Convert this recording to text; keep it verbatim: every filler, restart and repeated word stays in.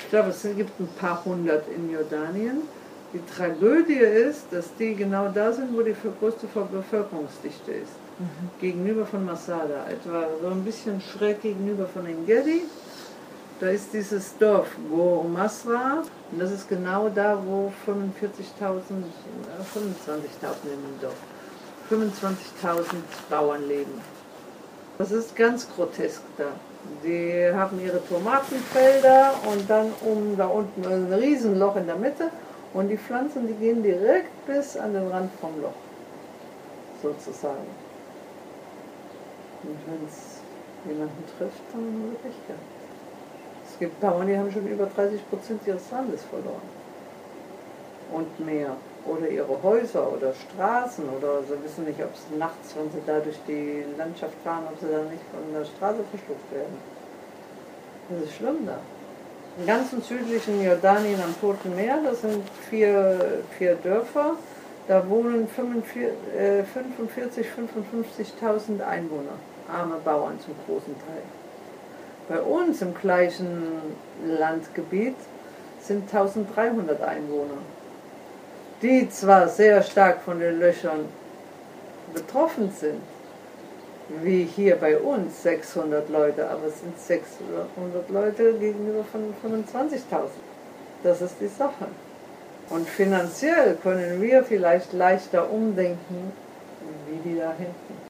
Ich glaube, es gibt ein paar hundert in Jordanien. Die Tragödie ist, dass die genau da sind, wo die größte Bevölkerungsdichte ist. Mhm. Gegenüber von Masada, etwa so ein bisschen schräg gegenüber von En-Gedi. Da ist dieses Dorf, wo Masra, und das ist genau da, wo fünfundvierzigtausend, fünfundzwanzigtausend in dem Dorf, fünfundzwanzigtausend Bauern leben. Das ist ganz grotesk da. Die haben ihre Tomatenfelder und dann um da unten ein Riesenloch in der Mitte und die Pflanzen, die gehen direkt bis an den Rand vom Loch, sozusagen. Und wenn es jemanden trifft, dann wird Pech gehabt. Es gibt Bauern, die haben schon über dreißig Prozent ihres Landes verloren. Und mehr. Oder ihre Häuser oder Straßen oder sie wissen nicht, ob es nachts, wenn sie da durch die Landschaft fahren, ob sie da nicht von der Straße verschluckt werden. Das ist schlimm da. Im ganzen südlichen Jordanien am Toten Meer, das sind vier, vier Dörfer, da wohnen fünfundvierzig, fünfundfünfzigtausend Einwohner, arme Bauern zum großen Teil. Bei uns im gleichen Landgebiet sind eintausenddreihundert Einwohner, die zwar sehr stark von den Löchern betroffen sind, wie hier bei uns sechshundert Leute, aber es sind sechshundert Leute gegenüber von fünfundzwanzigtausend. Das ist die Sache. Und finanziell können wir vielleicht leichter umdenken, wie die da hinten.